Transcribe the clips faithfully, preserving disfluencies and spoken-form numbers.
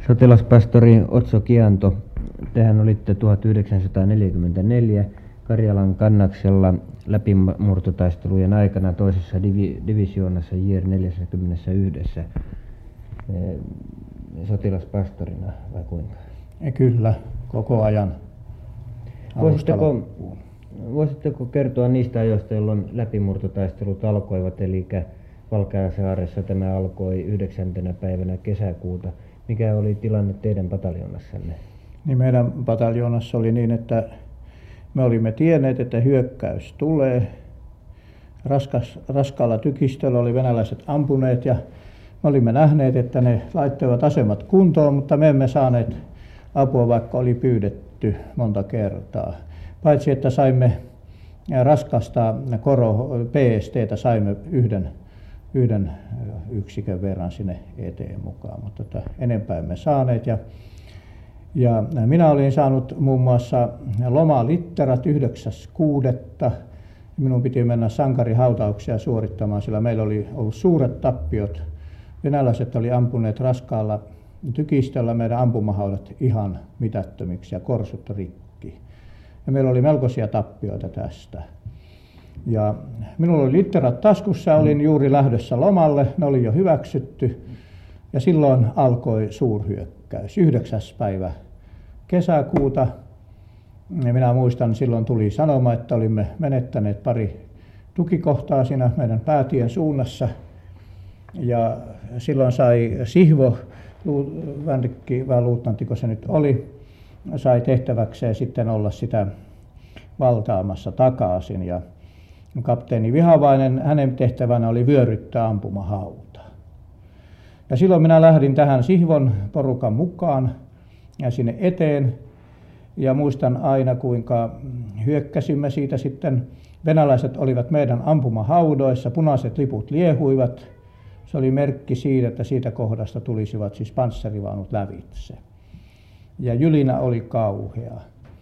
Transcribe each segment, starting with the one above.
Sotilaspastori Otso Kianto, tehän olitte tuhatyhdeksänsataaneljäkymmentäneljä Karjalan kannaksella läpimurtotaistelujen aikana toisessa divi- divisioonassa J R neljäkymmentäyksi eh, sotilaspastorina vai kuinka? Ja kyllä, koko ajan. Voisitteko, voisitteko kertoa niistä ajoista, jolloin läpimurtotaistelut alkoivat, eli Valkeasaaressa tämä alkoi yhdeksäntenä päivänä kesäkuuta. Mikä oli tilanne teidän pataljoonassanne? Niin meidän pataljoonassa oli niin, että me olimme tienneet, että hyökkäys tulee. Raskas, raskaalla tykistöllä oli venäläiset ampuneet ja me olimme nähneet, että ne laittoivat asemat kuntoon, mutta me emme saaneet apua, vaikka oli pyydetty monta kertaa. Paitsi että saimme raskasta koro P S T:tä saimme yhden, yhden yksikön verran sinne eteen mukaan, mutta tota, enempää emme saaneet. Ja, ja minä olin saanut muun muassa lomalitterat yhdeksäs kuudetta Minun piti mennä sankarihautauksia suorittamaan, sillä meillä oli ollut suuret tappiot. Venäläiset oli ampuneet raskaalla tykistöllä meidän ampumahaudat ihan mitättömiksi ja korsut rikki. Ja meillä oli melkoisia tappioita tästä. Ja minulla oli litterat taskussa, olin juuri lähdössä lomalle, ne oli jo hyväksytty. Ja silloin alkoi suurhyökkäys, yhdeksäs päivä kesäkuuta. Ja minä muistan, silloin tuli sanoma, että olimme menettäneet pari tukikohtaa siinä meidän päätien suunnassa. Ja silloin sai Sihvo, Vänrikki vai luutnanttiko se nyt oli, sai tehtäväkseen sitten olla sitä valtaamassa takaisin. Ja kapteeni Vihavainen, hänen tehtävänä oli vyöryttää ampumahauta. Ja silloin minä lähdin tähän Sihvon porukan mukaan ja sinne eteen. Ja muistan aina, kuinka hyökkäsimme siitä sitten. Venäläiset olivat meidän ampumahaudoissa, punaiset liput liehuivat. Se oli merkki siitä, että siitä kohdasta tulisivat siis panssarivaunut lävitse. Ja jylinä oli kauhea.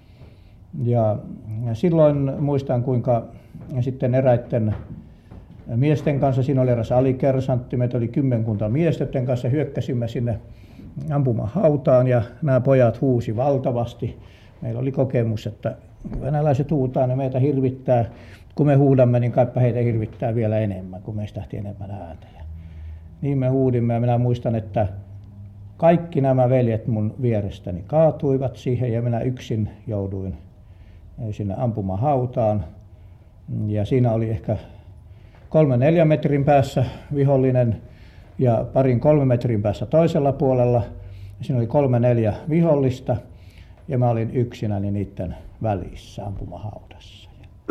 Ja silloin muistan, kuinka sitten eräiden miesten kanssa, siinä oli eräs alikersantti, meitä oli kymmenkunta miestä, joiden kanssa hyökkäsimme sinne ampumahautaan ja nämä pojat huusi valtavasti. Meillä oli kokemus, että kun venäläiset huutaa, ne meitä hirvittää. Kun me huudamme, niin kaipa heitä hirvittää vielä enemmän, kun meistä lähti enemmän ääntä. Ja niin me huudimme ja minä muistan, että kaikki nämä veljet mun vierestäni kaatuivat siihen ja minä yksin jouduin sinne ampumahautaan. Ja siinä oli ehkä kolme neljä metrin päässä vihollinen ja parin kolme metrin päässä toisella puolella. Siinä oli kolme neljä vihollista ja mä olin yksinäni niiden välissä ampumahaudassa.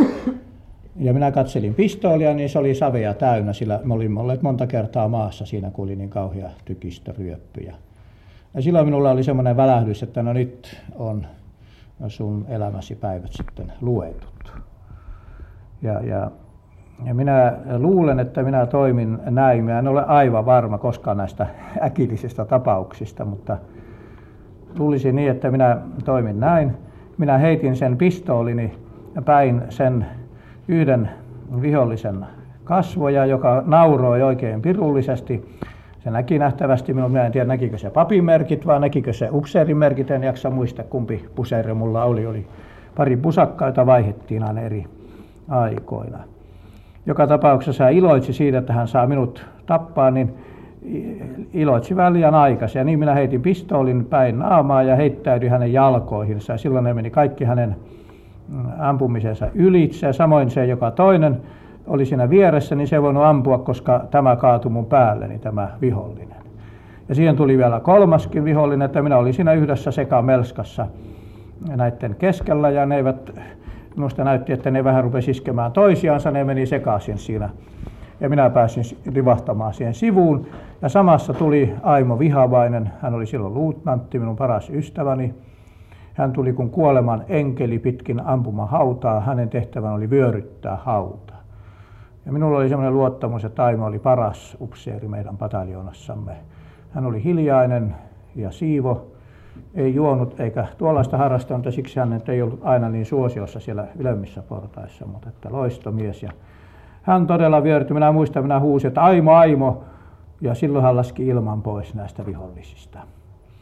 Ja minä katselin pistoolia, niin se oli savea täynnä, sillä me olimme olleet monta kertaa maassa siinä, kun oli niin kauhea tykistöryöppy. Ja silloin minulla oli semmoinen välähdys, että no nyt on sun elämäsi päivät sitten luetut. Ja, ja, ja minä luulen, että minä toimin näin. Minä en ole aivan varma koskaan näistä äkillisistä tapauksista, mutta luulisi niin, että minä toimin näin. Minä heitin sen pistoolini ja päin sen yhden vihollisen kasvoja, joka nauroi oikein pirullisesti. Se näki nähtävästi minun, minä en tiedä näkikö se papimerkit vai näkikö se upseerimerkit, en jaksa muista kumpi puseeri mulla oli. Oli pari pusakkaa, jota vaihdettiin aina eri aikoina. Joka tapauksessa hän iloitsi siitä, että hän saa minut tappaa, niin iloitsi vähän liian aikaisin. Ja niin minä heitin pistoolin päin naamaa ja heittäydyin hänen jalkoihinsa. Ja silloin ne meni kaikki hänen ampumisensa ylitse. Ja samoin se, joka toinen oli siinä vieressä, niin se ei voinut ampua, koska tämä kaatui mun päälleni, tämä vihollinen. Ja siihen tuli vielä kolmaskin vihollinen, että minä olin siinä yhdessä sekamelskassa näiden keskellä. Ja ne eivät, minusta näytti, että ne vähän rupesi iskemään toisiansa, ne meni sekaisin siinä. Ja minä pääsin rivahtamaan siihen sivuun. Ja samassa tuli Aimo Vihavainen, hän oli silloin luutnantti, minun paras ystäväni. Hän tuli kuin kuoleman enkeli pitkin ampumahautaa, hänen tehtävän oli vyöryttää hauta. Ja minulla oli semmoinen luottamus, että Aimo oli paras upseeri meidän pataljoonassamme. Hän oli hiljainen ja siivo, ei juonut eikä tuollaista harrastanut, ja siksi hän ei ollut aina niin suosiossa siellä ylemmissä portaissa, mutta että loistomies. Ja hän todella vyörytti, minä muistan, minä huusin, että Aimo, Aimo, ja silloin hän laski ilman pois näistä vihollisista.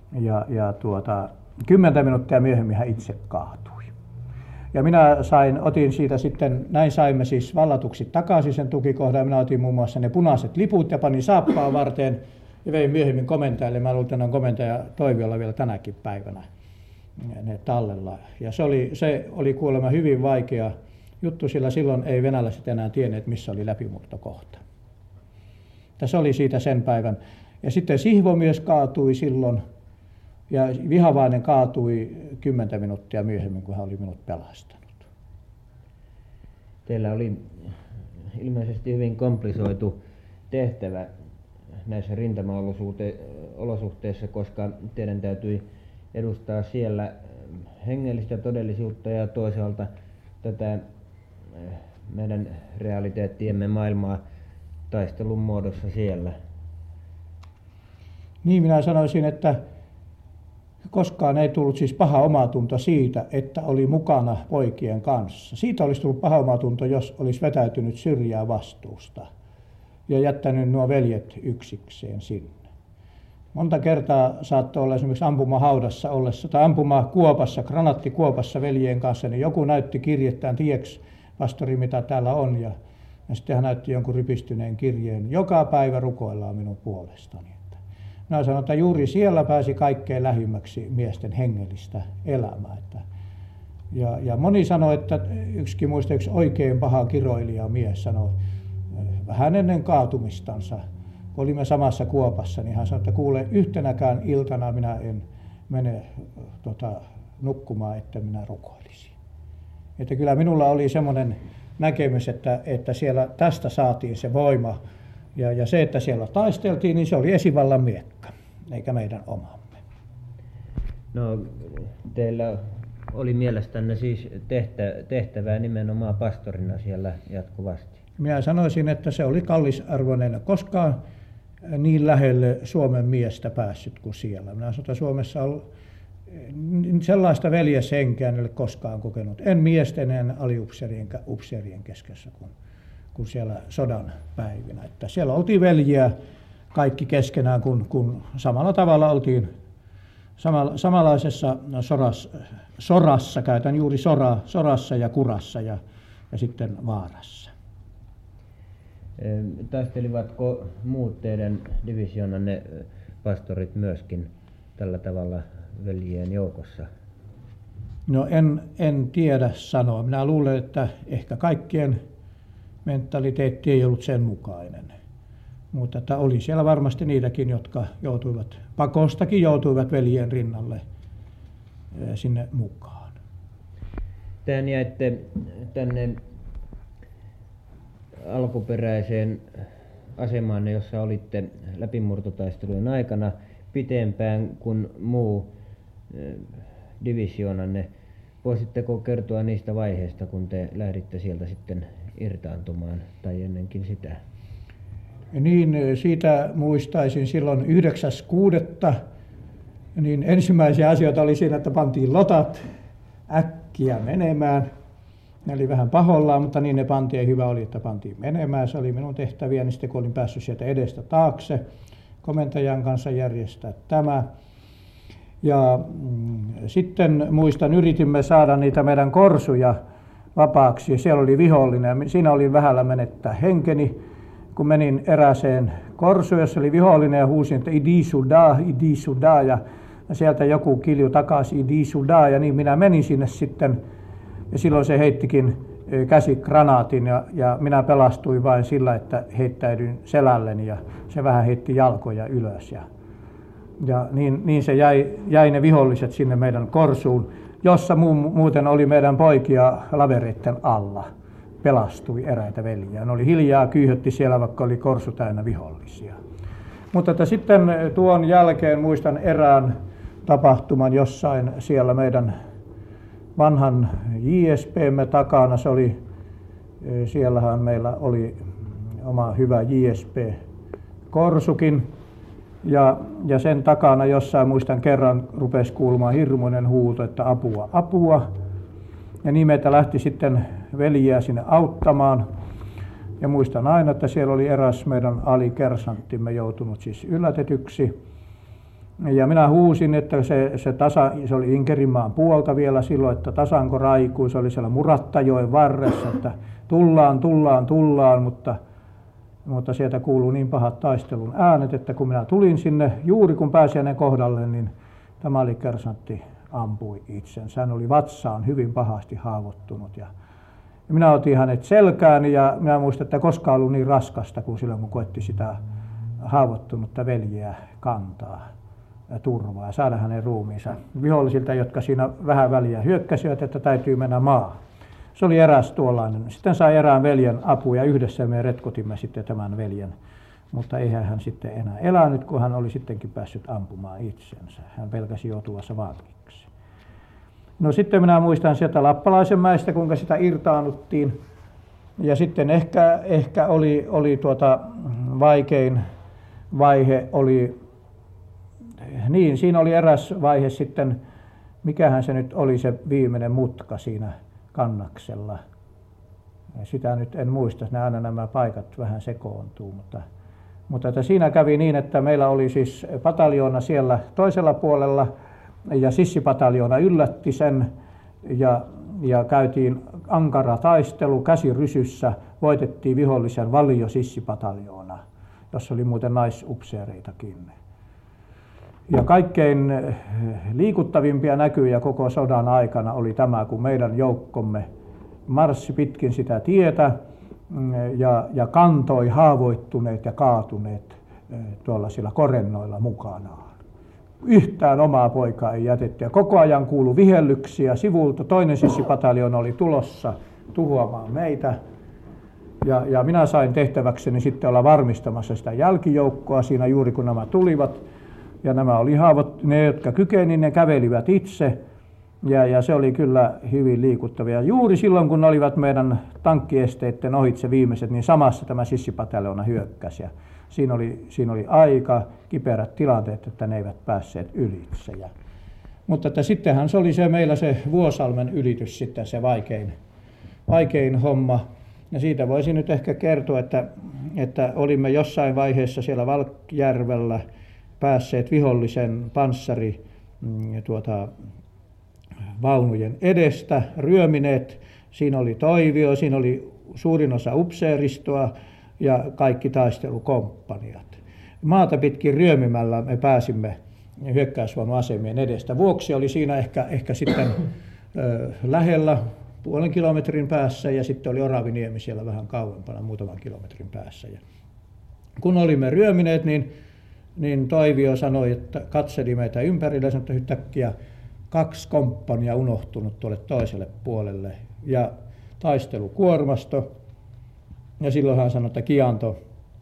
Ja, ja tuota, kymmentä minuuttia myöhemmin hän itse kaatui. Ja minä sain, otin siitä sitten, näin saimme siis vallatuksi takaisin sen tukikohdan. Minä otin muun muassa ne punaiset liput ja panin saappaan varteen ja vein myöhemmin komentajalle. Mä luulen, että on komentaja Toiviolla vielä tänäkin päivänä ne tallella. Ja se oli, se oli kuulemma hyvin vaikea juttu, sillä silloin ei venäläiset enää tienneet, missä oli läpimurtokohta. Se oli siitä sen päivän. Ja sitten Sihvomies kaatui silloin. Ja Vihavainen kaatui kymmentä minuuttia myöhemmin, kun hän oli minut pelastanut. Teillä oli ilmeisesti hyvin komplisoitu tehtävä näissä rintamaolosuhteissa, koska teidän täytyi edustaa siellä hengellistä todellisuutta ja toisaalta tätä meidän realiteettiemme maailmaa taistelun muodossa siellä. Niin minä sanoisin, että koskaan ei tullut siis paha omatunto siitä, että oli mukana poikien kanssa. Siitä olisi tullut paha omatunto, jos olisi vetäytynyt syrjää vastuusta ja jättänyt nuo veljet yksikseen sinne. Monta kertaa saattoi olla esimerkiksi ampumahaudassa ollessa tai ampumakuopassa, granaattikuopassa veljien kanssa, niin joku näytti kirjettään, tieks pastori mitä täällä on, ja, ja sitten hän näytti jonkun rypistyneen kirjeen. Joka päivä rukoillaan minun puolestani. Minä sanon, että juuri siellä pääsi kaikkein lähimmäksi miesten hengellistä elämää. Ja, ja moni sanoi, että yksikin muista yksi oikein paha kiroilija mies sanoi vähän ennen kaatumistansa, kun olimme samassa kuopassa, niin hän sanoi, että kuule, yhtenäkään iltana minä en mene tota, nukkumaan, että minä rukoilisin. Että kyllä minulla oli semmoinen näkemys, että, että siellä tästä saatiin se voima. Ja, ja se, että siellä taisteltiin, niin se oli esivallan miekka, eikä meidän omamme. No, teillä oli mielestänne siis tehtä, tehtävää nimenomaan pastorina siellä jatkuvasti. Minä sanoisin, että se oli kallisarvoinen, koskaan niin lähelle Suomen miestä päässyt kuin siellä. Minä sanon, että Suomessa on sellaista veljeshenkeä en ole koskaan kokenut. En miesten, en aliupseerien, upseerien keskessä kuin kuin siellä sodan päivinä. Että siellä oltiin veljiä kaikki keskenään, kun, kun samalla tavalla oltiin samalla, samanlaisessa soras, sorassa, käytän juuri sora, sorassa ja kurassa ja, ja sitten vaarassa. Taistelivatko muut teidän divisioonanne pastorit myöskin tällä tavalla veljien joukossa? No en, en tiedä sanoa. Minä luulen, että ehkä kaikkien mentaliteetti ei ollut sen mukainen. Mutta että oli siellä varmasti niitäkin, jotka joutuivat, pakostakin joutuivat veljien rinnalle sinne mukaan. Tehän jäitte tänne alkuperäiseen asemaanne, jossa olitte läpimurtotaistelujen aikana pitempään kuin muu divisioonanne. Voisitteko kertoa niistä vaiheista, kun te lähditte sieltä sitten irtaantumaan tai ennenkin sitä? Niin, siitä muistaisin silloin yhdeksäs kuudetta Niin ensimmäisiä asioita oli siinä, että pantiin lotat äkkiä menemään. Ne oli vähän pahollaan, mutta niin ne pantiin ja hyvä oli, että pantiin menemään. Se oli minun tehtäviäni, sitten kun olin päässyt sieltä edestä taakse komentajan kanssa järjestää tämä. Ja mm, sitten muistan, yritimme saada niitä meidän korsuja vapaaksi. Siellä oli vihollinen. Siinä oli vähällä menettää henkeni, kun menin erääseen korsuun, jossa oli vihollinen ja huusin, että idi suda, idi suda. Ja sieltä joku kilju takaisin, idi suda. Ja niin minä menin sinne sitten. Ja silloin se heittikin käsikranaatin ja, ja minä pelastuin vain sillä, että heittäydyin selälleni ja se vähän heitti jalkoja ylös. Ja, ja niin, niin se jäi, jäi ne viholliset sinne meidän korsuun, jossa mu, muuten oli meidän poikia lavereiden alla. Pelastui eräitä veljiä. Ne oli hiljaa, kyyhötti siellä, vaikka oli korsu täynnä vihollisia. Mutta että sitten tuon jälkeen muistan erään tapahtuman jossain siellä meidän vanhan J S P:mme takana. Se oli, siellähän meillä oli oma hyvä J S P-korsukin. Ja, ja sen takana jossain muistan kerran rupesi kuulumaan hirmuinen huuto, että apua, apua. Ja nimeltä lähti sitten veljiä sinne auttamaan. Ja muistan aina, että siellä oli eräs meidän alikersanttimme joutunut siis yllätetyksi. Ja minä huusin, että se, se, tasa, se oli Inkerinmaan puolta vielä silloin, että tasanko raikui, se oli siellä Murattajoen varressa, että tullaan, tullaan, tullaan, mutta, mutta sieltä kuului niin pahat taistelun äänet, että kun minä tulin sinne, juuri kun pääsin hänen kohdalle, niin tämä alikersantti ampui itsensä. Hän oli vatsaan hyvin pahasti haavoittunut ja minä otin hänet selkääni ja minä muistan, että koskaan ollut niin raskasta kuin silloin, kun koetti sitä haavoittunutta veljeä kantaa ja turvaa ja saada hänen ruumiinsa vihollisilta, jotka siinä vähän väliä hyökkäsivät, että täytyy mennä maahan. Se oli eräs tuollainen. Sitten sai erään veljen apua ja yhdessä me retkotimme sitten tämän veljen. Mutta eihän hän sitten enää elänyt, kun hän oli sittenkin päässyt ampumaan itsensä. Hän pelkäsi joutuvansa vangiksi. No sitten minä muistan sieltä Lappalaisen mäestä, kuinka sitä irtaannuttiin. Ja sitten ehkä, ehkä oli, oli tuota vaikein vaihe, oli, niin siinä oli eräs vaihe sitten, mikähän se nyt oli se viimeinen mutka siinä Kannaksella. Sitä nyt en muista, ne aina nämä paikat vähän sekoontuu, mutta, mutta että siinä kävi niin, että meillä oli siis pataljoona siellä toisella puolella ja sissipataljoona yllätti sen ja, ja käytiin ankara taistelu käsirysyssä, voitettiin vihollisen Valio sissipataljoona, jossa oli muuten naisupseereitakin. Ja kaikkein liikuttavimpia näkyjä koko sodan aikana oli tämä, kun meidän joukkomme marssi pitkin sitä tietä ja, ja kantoi haavoittuneet ja kaatuneet tuollaisilla korennoilla mukanaan. Yhtään omaa poikaa ei jätetty ja koko ajan kuului vihellyksiä sivulta. Toinen sissipataljoona oli tulossa tuhoamaan meitä ja, ja minä sain tehtäväkseni sitten olla varmistamassa sitä jälkijoukkoa siinä juuri kun nämä tulivat. Ja nämä oli haavot, ne jotka kykeni, ne kävelivät itse ja, ja se oli kyllä hyvin liikuttavia. Juuri silloin kun olivat meidän tankkiesteiden ohitse viimeiset, niin samassa tämä sissipataljoona hyökkäsi. Ja siinä oli, siinä oli aika kiperät tilanteet, että ne eivät päässeet ylitse. Ja, mutta että sittenhän se oli se meillä se Vuosalmen ylitys sitten se vaikein, vaikein homma. Ja siitä voisin nyt ehkä kertoa, että, että olimme jossain vaiheessa siellä Valkjärvellä päässeet vihollisen panssari tuota, vaunujen edestä, ryömineet. Siinä oli Toivio, siinä oli suurin osa upseeristoa ja kaikki taistelukomppaniat. Maata pitkin ryömimällä me pääsimme hyökkäysvaunuasemien edestä. Vuoksi oli siinä ehkä, ehkä sitten ö, lähellä puolen kilometrin päässä ja sitten oli Oraviniemi siellä vähän kauempana muutaman kilometrin päässä. Ja kun olimme ryömineet, niin niin Toivio sanoi, että katseli meitä ympärille ja sanoi, että yhtäkkiä kaksi komppania unohtunut tuolle toiselle puolelle ja taistelukuormasto. Ja silloin hän sanoi, että Kianto,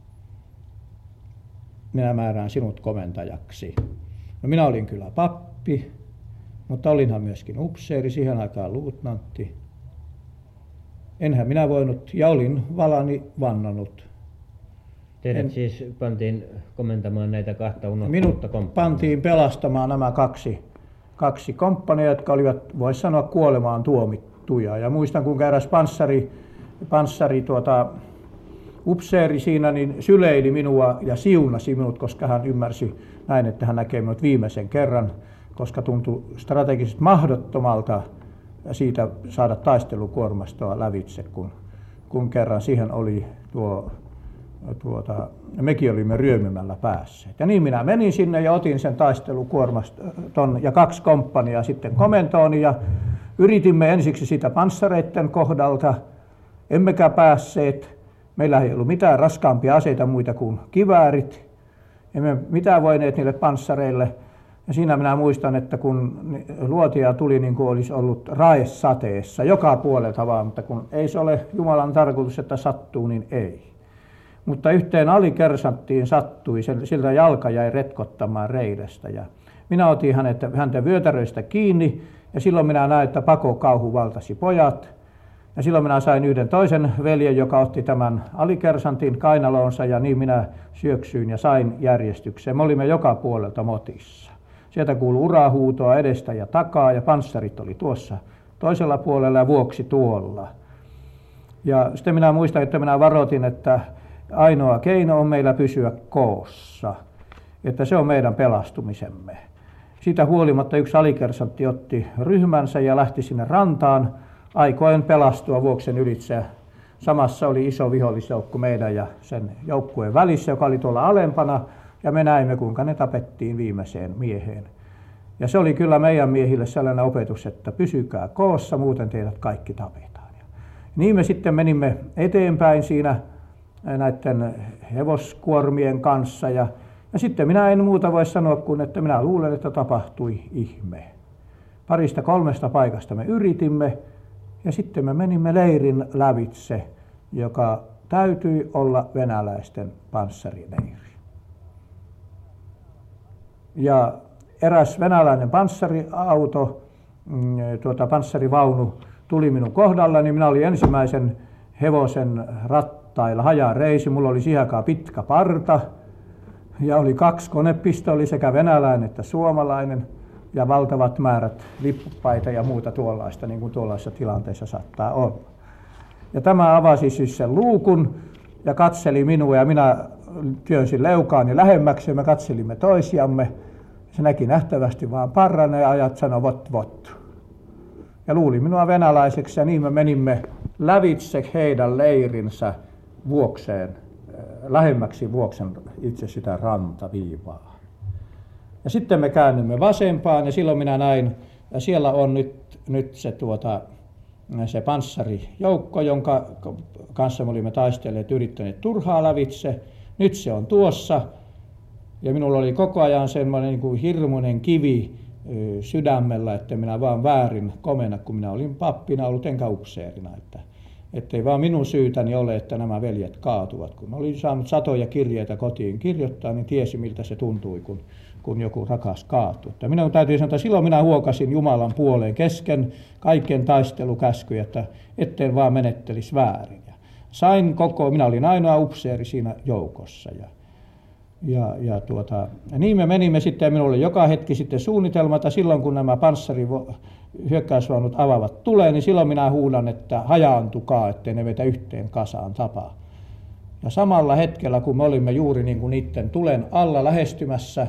minä määrään sinut komentajaksi. No minä olin kyllä pappi, mutta olinhan myöskin upseeri, siihen aikaan luutnantti. Enhän minä voinut ja olin valani vannonut. Teidät en, siis pantiin komentamaan näitä kahta unohtunutta minut komppania. Pantiin pelastamaan nämä kaksi, kaksi komppania, jotka olivat, voisi sanoa, kuolemaan tuomittuja. Ja muistan, kun eräs panssari, panssari tuota, upseeri siinä, niin syleili minua ja siunasi minut, koska hän ymmärsi näin, että hän näkee minut viimeisen kerran, koska tuntui strategisesti mahdottomalta siitä saada taistelukuormastoa lävitse, kun, kun kerran siihen oli tuo Tuota, mekin olimme ryömimällä päässeet. Ja niin minä menin sinne ja otin sen taistelukuormaston ja kaksi komppania sitten komentooni ja yritimme ensiksi sitä panssareiden kohdalta, emmekä päässeet. Meillä ei ollut mitään raskaampia aseita muita kuin kiväärit, emme mitään voineet niille panssareille. Ja siinä minä muistan, että kun luotia tuli niin kuin olisi ollut raesateessa joka puolelta vaan, mutta kun ei se ole Jumalan tarkoitus, että sattuu, niin ei. Mutta yhteen alikersanttiin sattui, siltä jalka jäi retkottamaan reidestä. Ja minä otin hänet, häntä vyötäröistä kiinni ja silloin minä näin, että pakokauhu valtasi pojat. Ja silloin minä sain yhden toisen veljen, joka otti tämän alikersantin kainaloonsa ja niin minä syöksyin ja sain järjestykseen. Me olimme joka puolelta motissa. Sieltä kuului urahuutoa edestä ja takaa ja panssarit oli tuossa toisella puolella ja vuoksi tuolla. Ja sitten minä muistan, että minä varoitin, että ainoa keino on meillä pysyä koossa. että se on meidän pelastumisemme. Siitä huolimatta yksi alikersantti otti ryhmänsä ja lähti sinne rantaan aikoen pelastua Vuoksen ylitse. Samassa oli iso vihollisjoukko meidän ja sen joukkueen välissä, joka oli tuolla alempana, ja me näimme, kuinka ne tapettiin viimeiseen mieheen. Ja se oli kyllä meidän miehille sellainen opetus, että pysykää koossa, muuten teidät kaikki tapetaan. Ja niin me sitten menimme eteenpäin siinä näiden hevoskuormien kanssa, ja, ja sitten minä en muuta voi sanoa kuin, että minä luulen, että tapahtui ihme. Parista kolmesta paikasta me yritimme, ja sitten me menimme leirin lävitse, joka täytyi olla venäläisten panssarileiri. Ja eräs venäläinen panssariauto, tuota panssarivaunu tuli minun kohdalla, niin minä olin ensimmäisen hevosen rattailla hajareisi. Mulla oli siihen aikaan pitkä parta ja oli kaksi konepistoli, sekä venäläinen että suomalainen, ja valtavat määrät lippupaita ja muuta tuollaista, niin kuin tuollaisessa tilanteessa saattaa olla. Ja tämä avasi siis sen luukun ja katseli minua, ja minä työnsin leukaani lähemmäksi ja me katselimme toisiamme. Se näki nähtävästi vaan parran ja ajat sanoi vot vot. Ja luuli minua venäläiseksi, ja niin me menimme lävitse heidän leirinsä Vuokseen, lähemmäksi Vuoksen itse sitä rantaviivaa. Ja sitten me käännymme vasempaan, ja silloin minä näin, ja siellä on nyt, nyt se, tuota, se panssarijoukko, jonka kanssa me olimme taistelleet, yrittäneet turhaa lävitse. Nyt se on tuossa, ja minulla oli koko ajan semmoinen niin kuin hirmuinen kivi sydämellä, että minä vaan väärin komenna, kun minä olin pappina ollut enkä upseerina. Että, ettei vaan minun syytäni ole, että nämä veljet kaatuvat. Kun olin saanut satoja kirjeitä kotiin kirjoittaa, niin tiesi miltä se tuntui, kun, kun joku rakas kaatui. Että minä täytyy sanoa, että silloin minä huokasin Jumalan puoleen kesken kaiken taistelukäskyjä, että etten vaan menettelisi väärin. Ja sain koko, minä olin ainoa upseeri siinä joukossa. Ja, Ja, ja, tuota, ja niin me menimme sitten, ja minulla oli joka hetki sitten suunnitelma, että silloin kun nämä panssarihyökkäysvaunut avaavat tulee, niin silloin minä huudan, että hajaantukaa, ettei ne vetä yhteen kasaan tapaa. Ja samalla hetkellä, kun me olimme juuri niin kuin niiden tulen alla lähestymässä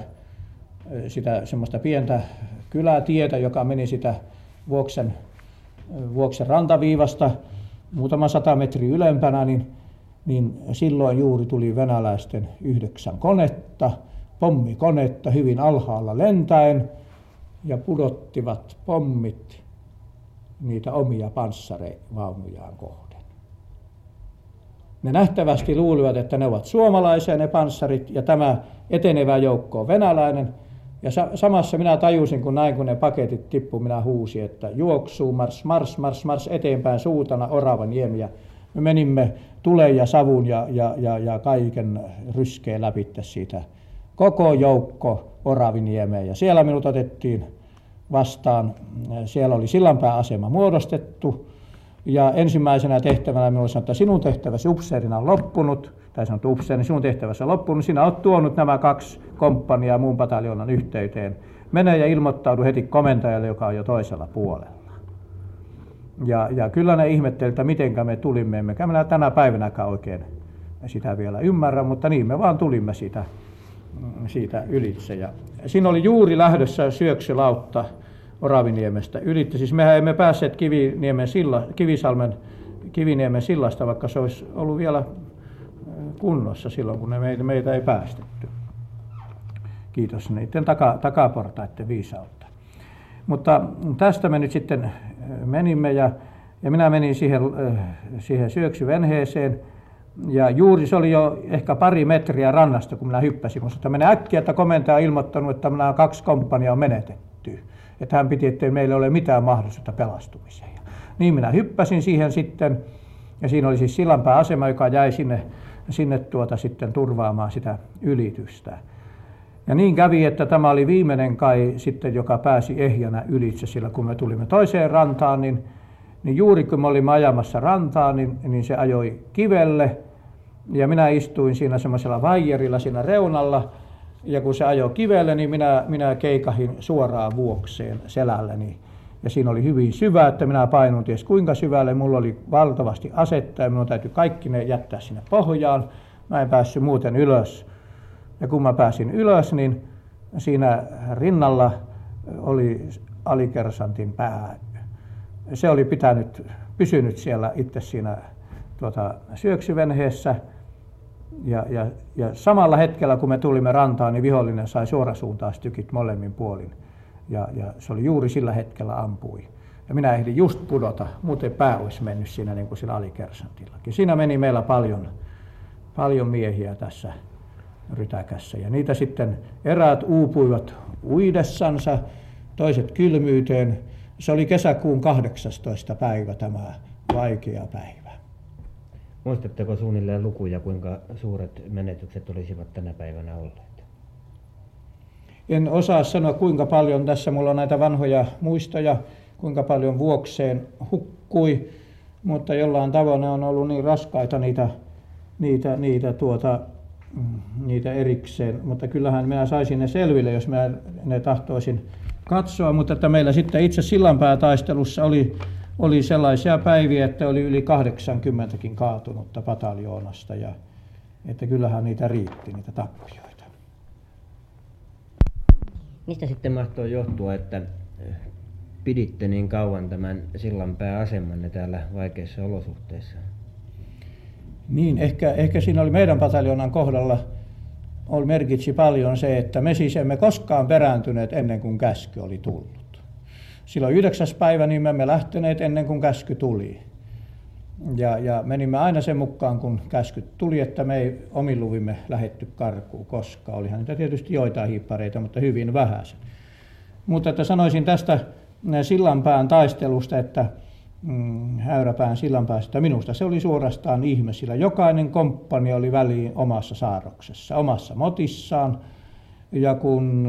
sitä semmoista pientä kylätietä, joka meni sitä Vuoksen, Vuoksen rantaviivasta muutama sata metriä ylempänä, niin niin silloin juuri tuli venäläisten yhdeksän konetta, pommikonetta hyvin alhaalla lentäen, ja pudottivat pommit niitä omia panssarivaunujaan kohden. Ne nähtävästi luulivat, että ne ovat suomalaisia ne panssarit, ja tämä etenevä joukko on venäläinen. Ja sa- samassa minä tajusin, kun näin kun ne paketit tippu, minä huusin, että juoksuu, mars, mars, mars, mars eteenpäin suutana Oravaniemi. Ja me menimme tulen ja savun ja, ja, ja, ja kaiken ryskeen läpi siitä koko joukko Oraviniemeen. Ja siellä minut otettiin vastaan. Siellä oli sillanpääasema muodostettu. Ja ensimmäisenä tehtävänä minulle sanoi, että sinun tehtäväsi upseerina on loppunut. Tai sanottu upseeri, sinun tehtäväsi on loppunut. Sinä olet tuonut nämä kaksi komppania muun pataljoonan yhteyteen. Mene ja ilmoittaudu heti komentajalle, joka on jo toisella puolella. Ja, ja kyllä ne ihmetteli, että mitenkä me tulimme, emmekä minä tänä päivänäkään oikein sitä vielä ymmärrä, mutta niin me vaan tulimme siitä, siitä ylitse. Ja siinä oli juuri lähdössä syöksylautta Oraviniemestä ylitse. Siis mehän emme päässeet Kiviniemen silla, Kivisalmen Kiviniemen sillasta, vaikka se olisi ollut vielä kunnossa silloin, kun meitä, meitä ei päästetty. Kiitos niiden taka, takaportaiden viisautta. Mutta tästä me nyt sitten menimme, ja, ja minä menin siihen, siihen syöksyvenheeseen, ja juuri se oli jo ehkä pari metriä rannasta, kun minä hyppäsin. Kun sanoin, mene äkkiä, että komentaja on ilmoittanut, että minä kaksi komppania on menetetty. Että hän piti, ettei meillä ole mitään mahdollisuutta pelastumiseen. Ja niin minä hyppäsin siihen sitten, ja siinä oli siis sillanpääasema, joka jäi sinne, sinne tuota sitten turvaamaan sitä ylitystä. Ja niin kävi, että tämä oli viimeinen kai sitten, joka pääsi ehjänä ylitse, sillä kun me tulimme toiseen rantaan, niin, niin juuri kun me olimme ajamassa rantaan, niin, niin se ajoi kivelle, ja minä istuin siinä semmoisella vaijerilla siinä reunalla, ja kun se ajoi kivelle, niin minä, minä keikahin suoraan Vuokseen selälläni. Ja siinä oli hyvin syvä, että minä painun ties kuinka syvälle, mulla oli valtavasti asetta, ja minun täytyi kaikki ne jättää sinne pohjaan, mä en päässyt muuten ylös. Ja kun mä pääsin ylös, niin siinä rinnalla oli alikersantin pää. Se oli pitänyt, pysynyt siellä itse siinä tuota, syöksyvenheessä. Ja, ja, ja samalla hetkellä, kun me tulimme rantaan, niin vihollinen sai suorasuuntaistykit molemmin puolin. Ja, ja se oli juuri sillä hetkellä ampui. Ja minä ehdin just pudota, muuten pää olisi mennyt siinä niin kuin sillä alikersantillakin. Siinä meni meillä paljon, paljon miehiä tässä rytäkässä. Ja niitä sitten eräät uupuivat uidessansa, toiset kylmyyteen. Se oli kesäkuun kahdeksastoista päivä tämä vaikea päivä. Muistatteko suunnilleen lukuja, kuinka suuret menetykset olisivat tänä päivänä olleet? En osaa sanoa kuinka paljon, tässä mulla on näitä vanhoja muistoja, kuinka paljon vuokseen hukkui, mutta jollain tavoin ne on ollut niin raskaita niitä, niitä, niitä, tuota, niitä erikseen. Mutta kyllähän minä saisin ne selville, jos minä ne tahtoisin katsoa, mutta että meillä sitten itse sillanpäätaistelussa oli, oli sellaisia päiviä, että oli yli kahdeksankymmentäkin kaatunutta pataljoonasta ja että kyllähän niitä riitti, niitä tappioita. Mistä sitten mahtoi johtua, että piditte niin kauan tämän sillanpääasemanne täällä vaikeissa olosuhteissa? Niin, ehkä, ehkä siinä oli meidän pataljoonan kohdalla oli merkitsi paljon se, että me siis emme koskaan perääntyneet ennen kuin käsky oli tullut. Silloin yhdeksäs päivä niin me emme lähteneet ennen kuin käsky tuli. Ja, ja menimme aina sen mukaan, kun käskyt tuli, että me ei omin luvimme lähetty karkuun koskaan. Olihan niitä tietysti joitain hiippareita, mutta hyvin vähäisen. Mutta että sanoisin tästä sillanpään taistelusta, että mm, Häyräpään sillanpäästä, minusta se oli suorastaan ihme, sillä jokainen komppani oli väliin omassa saarroksessa, omassa motissaan. Ja kun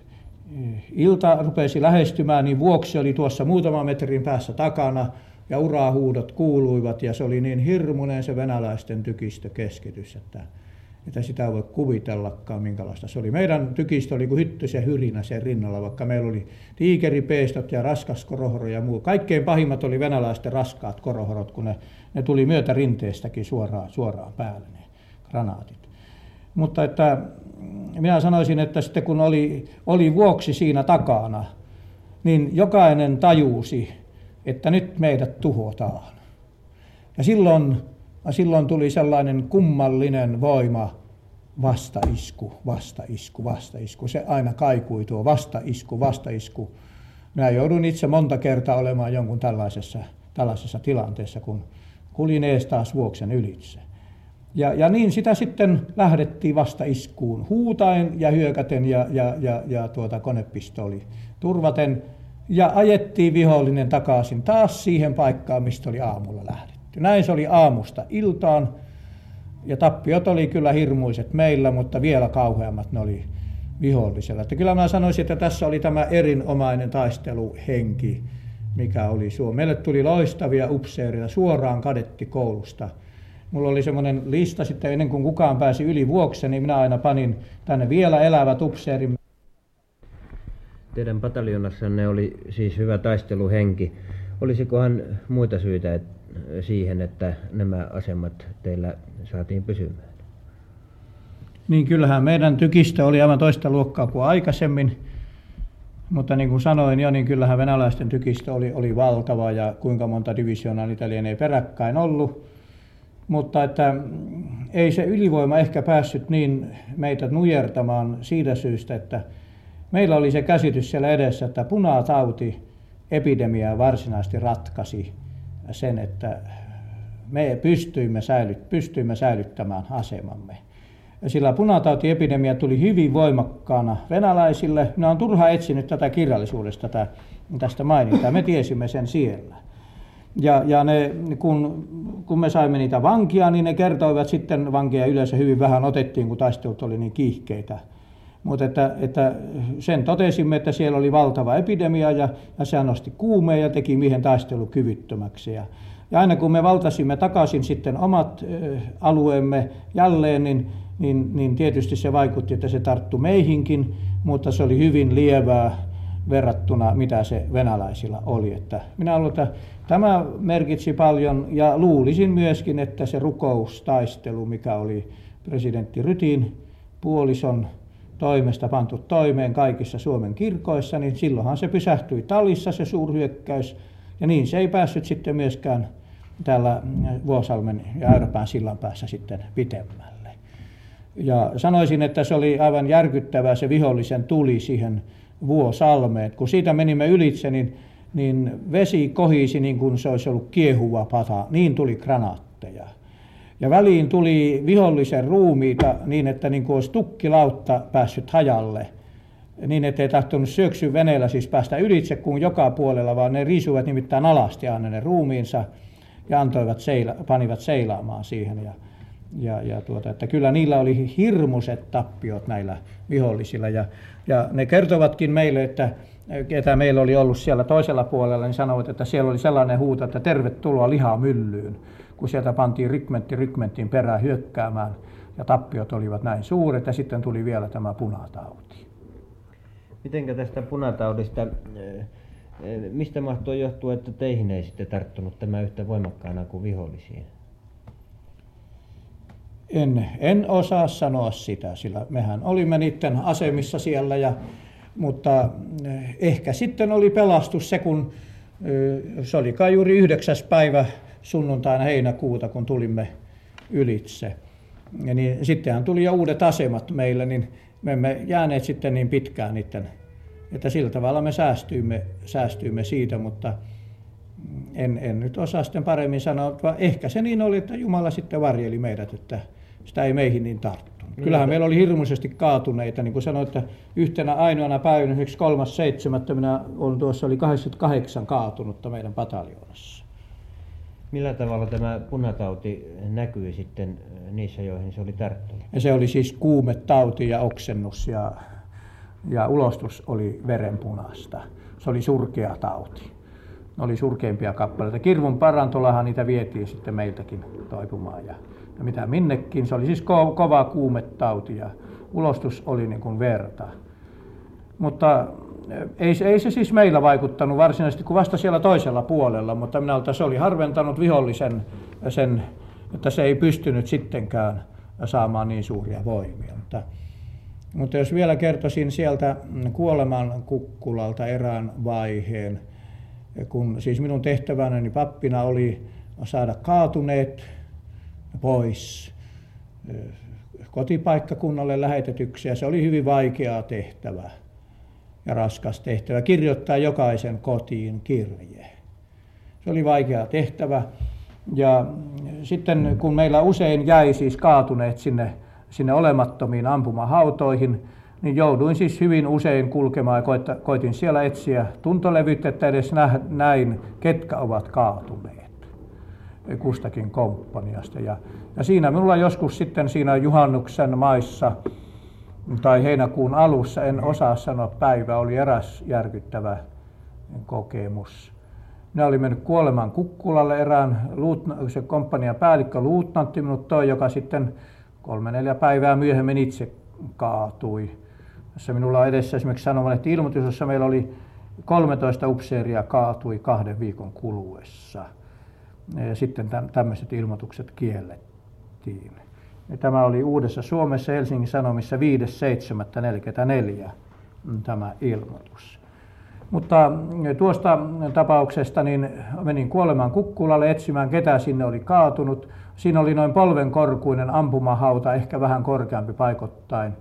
ilta rupesi lähestymään, niin vuoksi oli tuossa muutaman metrin päässä takana, ja urahuudot kuuluivat, ja se oli niin hirmuinen se venäläisten tykistökeskitys, että, että sitä ei voi kuvitellakaan minkälaista. Se oli meidän tykistö, oli kuin hyttysen hyrinä sen rinnalla, vaikka meillä oli tiikeripeistot ja raskas korohoro ja muu. Kaikkein pahimmat oli venäläisten raskaat korohorot, kun ne, ne tuli myötä rinteestäkin suoraan, suoraan päälle, ne granaatit. Mutta että minä sanoisin, että sitten kun oli, oli vuoksi siinä takana, niin jokainen tajusi, että nyt meidät tuhotaan. Ja silloin, silloin tuli sellainen kummallinen voima, vastaisku, vastaisku, vastaisku. Se aina kaikui tuo vastaisku, vastaisku. Minä joudun itse monta kertaa olemaan jonkun tällaisessa, tällaisessa tilanteessa, kun kuljin ees taas vuoksen ylitse. Ja, ja niin sitä sitten lähdettiin vastaiskuun huutaen ja hyökäten ja, ja, ja, ja tuota konepistooli turvaten. Ja ajettiin vihollinen takaisin taas siihen paikkaan, mistä oli aamulla lähdetty. Näin se oli aamusta iltaan. Ja tappiot oli kyllä hirmuiset meillä, mutta vielä kauheammat ne oli vihollisella. Että kyllä mä sanoisin, että tässä oli tämä erinomainen taisteluhenki, mikä oli Suomi. Meille tuli loistavia upseereita suoraan kadettikoulusta. Mulla oli semmoinen lista sitten ennen kuin kukaan pääsi yli vuoksen, niin minä aina panin tänne vielä elävät upseerit. Teidän pataljonassanne oli siis hyvä taisteluhenki. Olisikohan muita syitä siihen, että nämä asemat teillä saatiin pysymään? Niin kyllähän meidän tykistö oli aivan toista luokkaa kuin aikaisemmin. Mutta niin kuin sanoin jo, niin kyllähän venäläisten tykistö oli, oli valtava ja kuinka monta divisioonaa niitä lienee peräkkäin ollut. Mutta että ei se ylivoima ehkä päässyt niin meitä nujertamaan siitä syystä, että meillä oli se käsitys siellä edessä, että punatauti epidemia varsinaisesti ratkaisi sen, että me pystyimme, säilyt, pystyimme säilyttämään asemamme. Sillä punatautiepidemia tuli hyvin voimakkaana venäläisille. Minä olen turhaan etsinyt tätä kirjallisuudesta tätä, tästä mainintaa. Me tiesimme sen siellä. Ja, ja ne, kun, kun me saimme niitä vankia, niin ne kertoivat sitten, vankeja yleensä hyvin vähän otettiin, kun taistelut oli niin kiihkeitä. Mutta että, että sen totesimme, että siellä oli valtava epidemia ja, ja se nosti kuumeen ja teki miehen taistelukyvyttömäksi. Ja, ja aina kun me valtasimme takaisin sitten omat ö, alueemme jälleen, niin, niin, niin tietysti se vaikutti, että se tarttui meihinkin, mutta se oli hyvin lievää verrattuna mitä se venäläisillä oli. Että minä luulen, että tämä merkitsi paljon ja luulisin myöskin, että se rukoustaistelu, mikä oli presidentti Rytin puolison toimesta pantu toimeen kaikissa Suomen kirkoissa, niin silloinhan se pysähtyi Talissa se suurhyökkäys, ja niin se ei päässyt sitten myöskään täällä Vuosalmen ja Äyräpään sillan päässä sitten pitemmälle. Ja sanoisin, että se oli aivan järkyttävää se vihollisen tuli siihen Vuosalmeen. Kun siitä menimme ylitse, niin, niin vesi kohisi niin kuin se olisi ollut kiehuva pata, niin tuli granaatteja. Ja väliin tuli vihollisen ruumiita niin, että niin kuin olisi tukkilautta päässyt hajalle. Niin, ettei tahtonut syöksy veneellä siis päästä ylitse kuin joka puolella, vaan ne riisuivat nimittäin alasti aina ne ruumiinsa ja antoivat seila, panivat seilaamaan siihen. Ja, ja, ja tuota, että kyllä niillä oli hirmuiset tappiot näillä vihollisilla. Ja, ja ne kertovatkin meille, että ketä meillä oli ollut siellä toisella puolella, niin sanovat, että siellä oli sellainen huuto, että tervetuloa lihamyllyyn, kun sieltä pantiin rykmentti rykmenttiin perään hyökkäämään. Ja tappiot olivat näin suuret, ja sitten tuli vielä tämä punatauti. Mitenkä tästä punataudista, mistä mahtoi johtua, että teihin ei sitten tarttunut tämä yhtä voimakkaana kuin vihollisiin? En, en osaa sanoa sitä, sillä mehän olimme niiden asemissa siellä, ja, mutta ehkä sitten oli pelastus se, kun se oli kai juuri yhdeksäs päivä sunnuntaina heinäkuuta, kun tulimme ylitse. Ja niin, sittenhän tuli jo uudet asemat meille, niin me emme jääneet sitten niin pitkään niiden, että sillä tavalla me säästyimme, säästyimme siitä, mutta en, en nyt osaa sitten paremmin sanoa, vaan ehkä se niin oli, että Jumala sitten varjeli meidät, että sitä ei meihin niin tarttunut. Niin, kyllähän meillä oli hirmuisesti kaatuneita, niin kuin sanoin, että yhtenä ainoana päivänä, esimerkiksi kolmas seitsemättä, minä olen tuossa, oli kahdeksankymmentäkahdeksan kaatunutta meidän pataljoonassa. Millä tavalla tämä punatauti näkyi sitten niissä, joihin se oli tarttunut? Ja se oli siis kuumetauti ja oksennus ja, ja ulostus oli verenpunaista. Se oli surkea tauti. Ne oli surkeimpia kappaleita. Kirvun parantolahan niitä vietiin sitten meiltäkin toipumaan. Ja, ja mitä minnekin. Se oli siis ko- kova kuumetauti ja ulostus oli niin kuin verta. Mutta ei, ei se siis meillä vaikuttanut varsinaisesti kuin vasta siellä toisella puolella, mutta minältä se oli harventanut vihollisen sen, että se ei pystynyt sittenkään saamaan niin suuria voimia. Mutta, mutta jos vielä kertoisin sieltä kuoleman kukkulalta erään vaiheen, kun siis minun tehtävänäni pappina oli saada kaatuneet pois kotipaikkakunnalle lähetetyksi, ja se oli hyvin vaikea tehtävä ja raskas tehtävä, kirjoittaa jokaisen kotiin kirje. Se oli vaikea tehtävä, ja sitten kun meillä usein jäi siis kaatuneet sinne, sinne olemattomiin ampumahautoihin, niin jouduin siis hyvin usein kulkemaan ja koita, koitin siellä etsiä tuntolevyt, että edes näin, ketkä ovat kaatuneet kustakin komppaniasta. Ja, ja siinä minulla joskus sitten siinä juhannuksen maissa tai heinäkuun alussa, en osaa sanoa päivä, oli eräs järkyttävä kokemus. Minä olin mennyt kuoleman kukkulalle, erään se komppanian päällikkö luutnantti minut toi, joka sitten kolme neljä päivää myöhemmin itse kaatui. Tässä minulla on edessä esimerkiksi sanomalehti ilmoitus, jossa meillä oli kolmetoista upseeria kaatui kahden viikon kuluessa. Ja sitten tämmöiset ilmoitukset kiellettiin. Ja tämä oli Uudessa Suomessa Helsingin Sanomissa viides seitsemättä neljäkymmentäneljä tämä ilmoitus. Mutta tuosta tapauksesta niin menin kuoleman kukkulalle etsimään, ketä sinne oli kaatunut. Siinä oli noin polvenkorkuinen ampumahauta, ehkä vähän korkeampi paikoittain.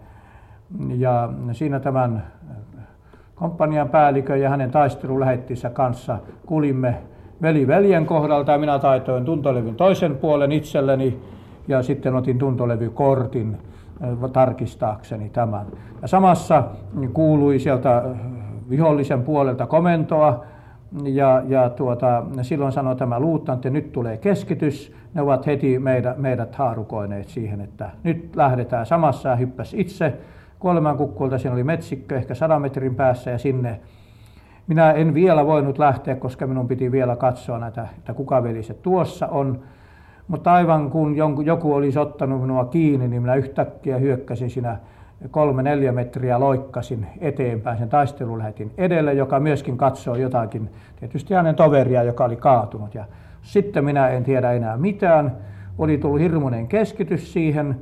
Ja siinä tämän komppanian päällikön ja hänen taistelulähettinsä kanssa kulimme veli veljen kohdalta. Minä taitoin tuntolevyn toisen puolen itselleni ja sitten otin tuntolevykortin tarkistaakseni tämän. Ja samassa kuului sieltä vihollisen puolelta komentoa, ja, ja tuota, silloin sanoi tämä luutnantti, että nyt tulee keskitys. Ne ovat heti meidät, meidät haarukoineet siihen, että nyt lähdetään. Samassa hyppäsi itse kuoleman kukkulta, siinä oli metsikkö ehkä sadan metrin päässä, ja sinne minä en vielä voinut lähteä, koska minun piti vielä katsoa näitä, että kuka veli se tuossa on. Mutta aivan kun joku olisi ottanut minua kiinni, niin minä yhtäkkiä hyökkäsin siinä kolme neljä metriä, loikkasin eteenpäin sen taistelulähetin edelle, joka myöskin katsoi jotakin, tietysti hänen toveria, joka oli kaatunut. Ja sitten minä en tiedä enää mitään. Oli tullut hirmuinen keskitys siihen,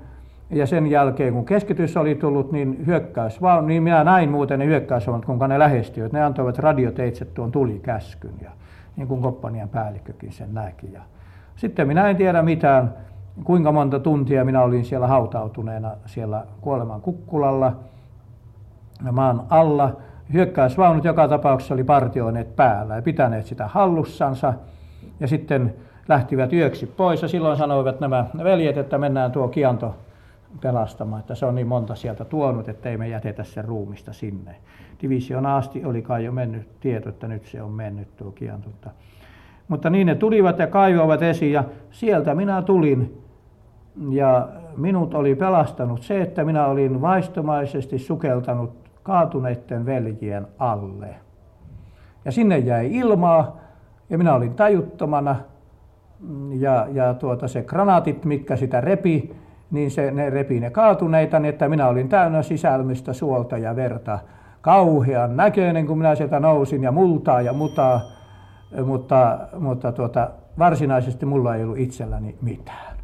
Ja sen jälkeen, kun keskitys oli tullut, niin hyökkäys, niin minä näin muuten ne hyökkäysvaunut, kuinka ne lähestyivät. Ne antoivat radioteitse tuon tulikäskyn, ja niin kuin komppanian päällikkökin sen näki. Ja sitten minä en tiedä mitään, kuinka monta tuntia minä olin siellä hautautuneena siellä kuoleman kukkulalla maan alla. Hyökkäysvaunut joka tapauksessa oli partioineet päällä ja pitäneet sitä hallussansa. Ja sitten lähtivät yöksi pois ja silloin sanoivat nämä veljet, että mennään tuo kianto pelastamaan, että se on niin monta sieltä tuonut, että ei me jätetä sen ruumista sinne. Divisioona asti oli kai jo mennyt tieto, että nyt se on mennyt tuo kianto. Mutta niin ne tulivat ja kaivoivat esiin ja sieltä minä tulin ja minut oli pelastanut se, että minä olin vaistomaisesti sukeltanut kaatuneiden veljien alle. Ja sinne jäi ilmaa ja minä olin tajuttomana ja, ja tuota, se granaatit, mitkä sitä repi, niin se, ne repi ne kaatuneita, niin että minä olin täynnä sisälmystä, suolta ja verta. Kauhean näköinen, kun minä sieltä nousin ja multaa ja mutaa, mutta, mutta tuota, varsinaisesti mulla ei ollut itselläni mitään.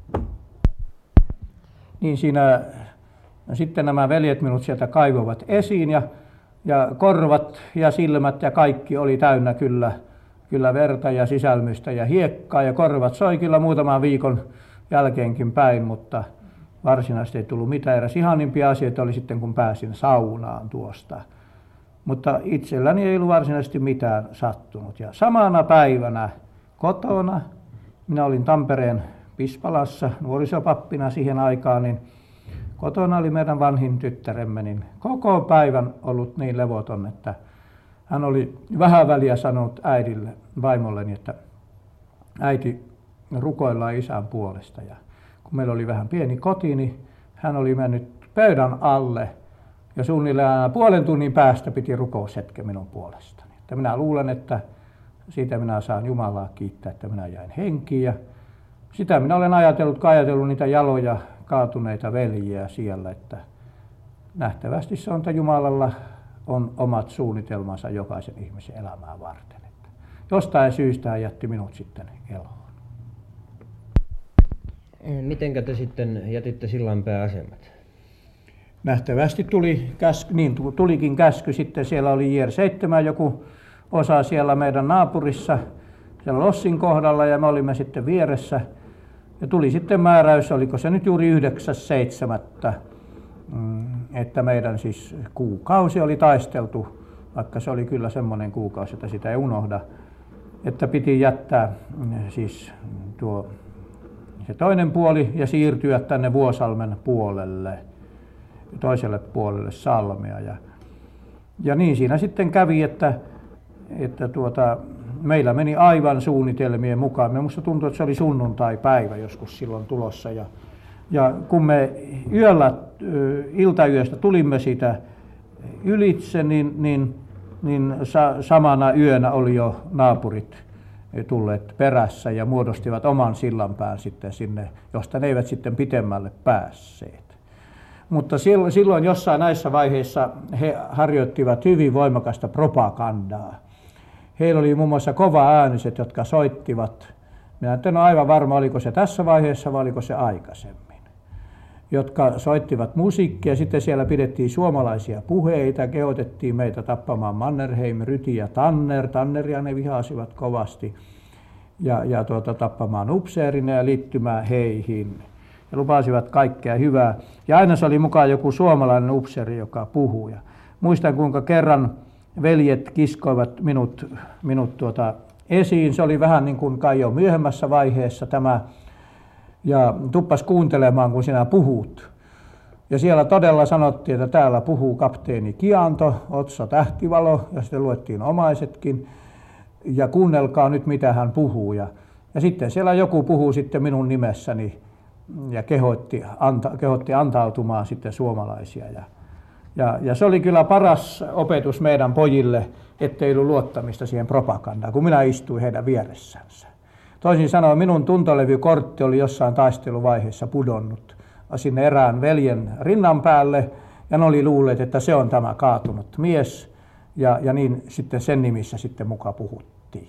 Niin siinä no sitten nämä veljet minut sieltä kaivoivat esiin ja, ja korvat ja silmät ja kaikki oli täynnä kyllä, kyllä verta ja sisälmystä ja hiekkaa ja korvat soi kyllä muutaman viikon jälkeenkin päin, mutta varsinaisesti ei tullut mitään. Eräs ihanimpia asioita oli sitten, kun pääsin saunaan tuosta. Mutta itselläni ei ollut varsinaisesti mitään sattunut. Ja samana päivänä kotona, minä olin Tampereen Pispalassa nuorisopappina siihen aikaan, niin kotona oli meidän vanhin tyttäremme, niin koko päivän ollut niin levoton, että hän oli vähän väliä sanonut äidille, vaimolleni, että äiti, rukoillaan isän puolesta. Ja kun meillä oli vähän pieni koti, niin hän oli mennyt pöydän alle ja suunnilleen aina puolen tunnin päästä piti rukoushetken minun puolestani. Että minä luulen, että siitä minä saan Jumalaa kiittää, että minä jäin henkiin. Ja sitä minä olen ajatellut, kun ajatellut niitä jaloja kaatuneita veljiä siellä, että nähtävästi se on, että Jumalalla on omat suunnitelmansa jokaisen ihmisen elämää varten. Että jostain syystä hän jätti minut sitten eloon. Mitenkä te sitten jätitte Sillanpään asemat? Nähtävästi tuli käsky, niin tulikin käsky, sitten siellä oli J R seitsemän joku osa siellä meidän naapurissa, siellä Lossin kohdalla ja me olimme sitten vieressä. Ja tuli sitten määräys, oliko se nyt juuri yhdeksäs seitsemättä, että meidän siis kuukausi oli taisteltu, vaikka se oli kyllä semmoinen kuukausi, että sitä ei unohda, että piti jättää siis tuo se toinen puoli ja siirtyä tänne Vuosalmen puolelle, toiselle puolelle salmea. Ja, ja niin siinä sitten kävi, että, että tuota, meillä meni aivan suunnitelmien mukaan. Minusta tuntui, että se oli sunnuntai-päivä joskus silloin tulossa. Ja, ja kun me yöllä, iltayöstä tulimme siitä ylitse, niin, niin, niin sa, samana yönä oli jo naapurit tulleet perässä ja muodostivat oman sillanpään sitten sinne, josta ne eivät sitten pitemmälle päässeet. Mutta silloin jossain näissä vaiheissa he harjoittivat hyvin voimakasta propagandaa. Heillä oli muun muassa kova-ääniset, jotka soittivat, minä en ole aivan varma, oliko se tässä vaiheessa vai oliko se aikaisemmin, jotka soittivat musiikkia. Sitten siellä pidettiin suomalaisia puheita, kehotettiin meitä tappamaan Mannerheim, Ryti ja Tanner. Tanneria ne vihasivat kovasti. Ja, ja tuota, tappamaan upseerina ja liittymään heihin. Ja lupasivat kaikkea hyvää. Ja aina se oli mukaan joku suomalainen upseeri, joka puhui. Ja muistan, kuinka kerran veljet kiskoivat minut, minut tuota esiin. Se oli vähän niin kuin kai jo myöhemmässä vaiheessa tämä. Ja tuppas kuuntelemaan, kun sinä puhut. Ja siellä todella sanottiin, että täällä puhuu kapteeni Kianto, Otso Tähtivalo, ja sitten luettiin omaisetkin. Ja kuunnelkaa nyt, mitä hän puhuu. Ja, ja sitten siellä joku puhuu sitten minun nimessäni ja kehotti, anta, kehotti antautumaan sitten suomalaisia. Ja, ja, ja se oli kyllä paras opetus meidän pojille, ettei ollut luottamista siihen propagandaan, kun minä istuin heidän vieressänsä. Toisin sanoen minun tuntolevykortti oli jossain taisteluvaiheessa pudonnut sinne erään veljen rinnan päälle, ja ne oli luulleet, että se on tämä kaatunut mies, ja, ja niin sitten sen nimissä sitten muka puhuttiin.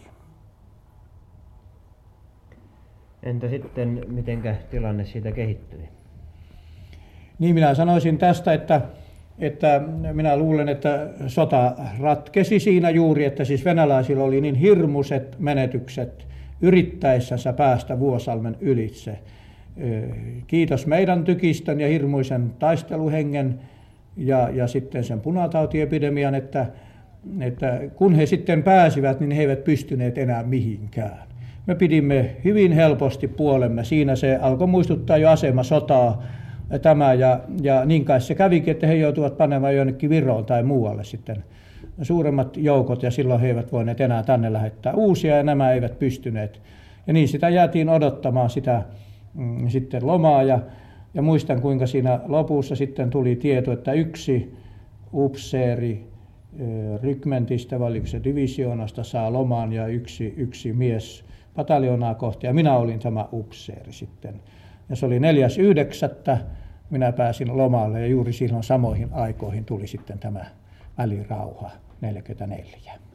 Entä sitten, mitenkä tilanne siitä kehittyi? Niin minä sanoisin tästä, että, että minä luulen, että sota ratkesi siinä juuri, että siis venäläisillä oli niin hirmuiset menetykset yrittäessänsä päästä Vuosalmen ylitse. Kiitos meidän tykistön ja hirmuisen taisteluhengen ja, ja sitten sen punatautiepidemian, että, että kun he sitten pääsivät, niin he eivät pystyneet enää mihinkään. Me pidimme hyvin helposti puolemme. Siinä se alkoi muistuttaa jo asemasotaa tämä ja, ja niin kai se kävikin, että he joutuivat panemaan jonnekin Viroon tai muualle sitten suuremmat joukot ja silloin he eivät voineet enää tänne lähettää uusia ja nämä eivät pystyneet. Ja niin sitä jäätiin odottamaan sitä mm, sitten lomaa ja, ja muistan kuinka siinä lopussa sitten tuli tieto, että yksi upseeri rykmentistä, vai oliko se divisioonasta, saa lomaan ja yksi, yksi mies pataljoonaa kohti ja minä olin tämä upseeri sitten. Ja se oli neljäs yhdeksättä minä pääsin lomalle ja juuri silloin samoihin aikoihin tuli sitten tämä välirauha neljäkymmentäneljä.